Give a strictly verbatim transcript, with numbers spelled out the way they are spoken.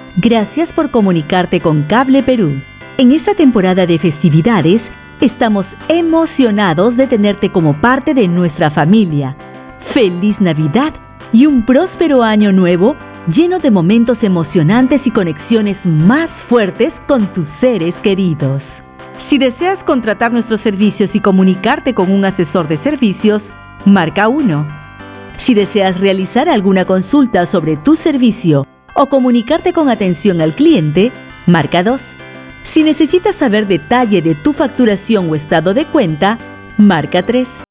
Gracias por comunicarte con Cable Perú. En esta temporada de festividades, estamos emocionados de tenerte como parte de nuestra familia. ¡Feliz Navidad y un próspero año nuevo lleno de momentos emocionantes y conexiones más fuertes con tus seres queridos! Si deseas contratar nuestros servicios y comunicarte con un asesor de servicios, marca uno. Si deseas realizar alguna consulta sobre tu servicio o comunicarte con atención al cliente, marca dos. Si necesitas saber detalle de tu facturación o estado de cuenta, marca tres.